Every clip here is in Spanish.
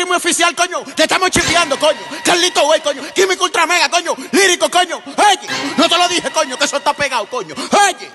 uniforme oficial, coño. Te estamos chipeando, coño. Carlito Way, coño. Químico Ultra Mega, coño. Lírico, coño. Oye, no te lo dije, coño, que eso está pegado, coño. Oye,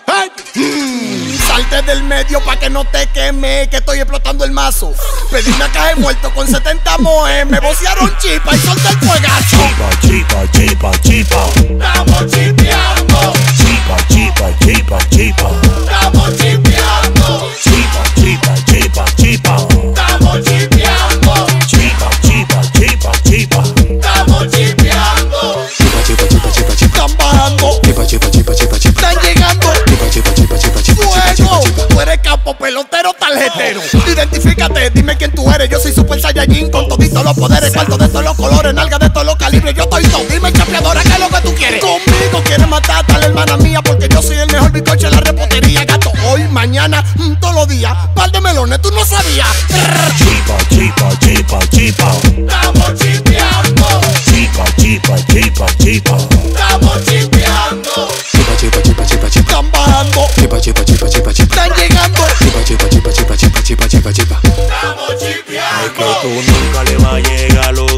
oye. Salte del medio pa' que no te queme, que estoy explotando el mazo. Pedí una caja de muerto con 70 moe. Me vocearon chipa y solté el fuegazo. Chipa, chipa, chipa, chipa. Estamos chipeando. Chipa, chipa, chipa, chipa. Estamos chipeando. Chipa, chipa, chipa, chipa. Estamos chipeando. Chipa, chipa, chipa, chipa. Estamos chipeando. Chipa, chipa, chipa, chipa, chipa. Están bajando. Chipa, chipa, chipa, chipa, chipa. Están llegando. Chipa, chipa, chipa, chipa, chipa. Fuego. Tú eres capo, pelotero, tarjetero. Identifícate, dime quién tú eres. Yo soy Super Saiyajin con toditos los poderes. Cuarto de todos los colores, nalga de todos los calibres. Yo estoy todo. Dime, chapeadora, ¿qué es lo que tú quieres? Conmigo quieres matar a la hermana mía porque yo soy el mejor bizcocho de la repostería. Gato, hoy, mañana, todos los días. Par de melones, tú no sabías. Chipa, chipa, chipa, chipa. Estamos chipeando. Chipa, chipa, chipa, chipa. Estamos chipeando. Chipa, chipa, chipa, chipa, chipa. Están bajando. Chipa, chipa, chipa, chipa, chipa. Están llegando. Chipa, chipa, chipa, chipa, chipa, chipa, chipa, chipa. Estamos chipeando. Es que tú nunca le vas a llegar a los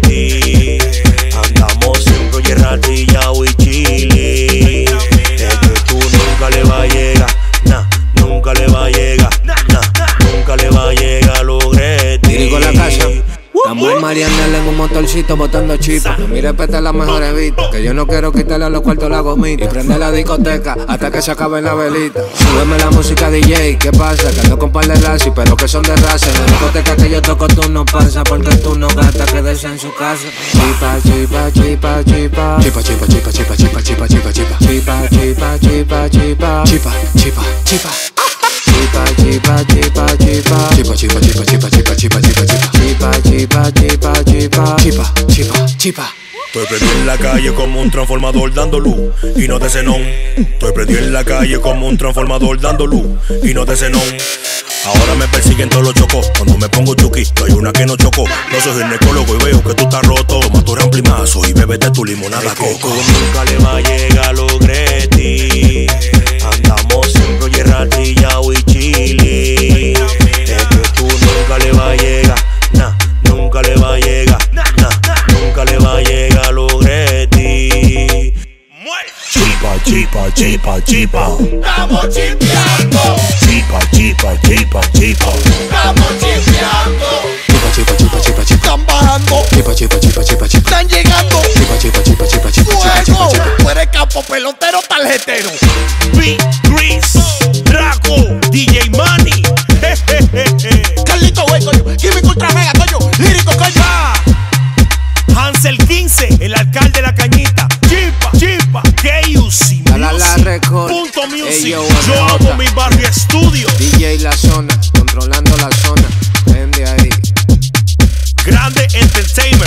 Greti. Andamos siempre y ratillao y chili. Es que tú nunca le vas a llegar, nunca le va a llegar, nunca le va a llegar a los Greti. Dirigo la casa. Estamos en Marianela en un motorcito botando chipa. Que mi respeto es la mejor vistas. Que yo no quiero quitarle a los cuartos la gomita. Y prende la discoteca hasta que se acabe la velita. Súbeme la música DJ, ¿qué pasa? Que ando con par de raza, pero que son de raza. En la discoteca que yo toco tú no pasa. Porque tú no gastas quedarse en su casa. Chipa, chipa, chipa, chipa. Chipa, chipa, chipa, chipa, chipa, chipa, chipa, chipa. Chipa, chipa, chipa, chipa. Chipa, chipa, chipa. Chipa, chipa, chipa, chipa. Chipa, chipa, chipa, chipa, chipa, chipa, chipa, chipa. Chipa, chipa, chipa, chipa. Chipa, chipa, chipa. Estoy prendido en la calle como un transformador dando luz y no de xenón. Estoy prendido en la calle como un transformador dando luz y no de xenón. Ahora me persiguen todos los chocos. Cuando me pongo chuki, no hay una que no chocó. No soy ginecólogo y veo que tú estás roto. Toma tu ramplimazo y bébete tu limonada coco. Nunca le va a llegar a los Greti. Andamos siempre y ratillao y chili. Es que tú nunca le va a llegar, nunca le va a llegar, nunca le va a llegar a los Greti. Chipa, chipa, chipa, chipa. Estamos chipeando. Chipa, chipa, chipa, chipa. Estamos chipeando. Chipa, chipa, chipa, chipa, chipa. Están bajando. Chipa, chipa, chipa, chipa, chipa. Están llegando. Chipa, chipa, chipa, chipa, chipa, chipa, chipa, Fuego. chipa. Tú eres capo, pelotero, tarjetero. Big Chris, Draco, DJ Money. Carlito Way, coño. Químico Ultra Mega, coño. Lírico, coño. Hansel 15, el alcalde de la cañita. Chipa, chipa, KUC La record. Punto Music. Ey, yo amo mi barrio estudio. DJ La Zona, controlando la zona. Ven de ahí. Grande Entertainment.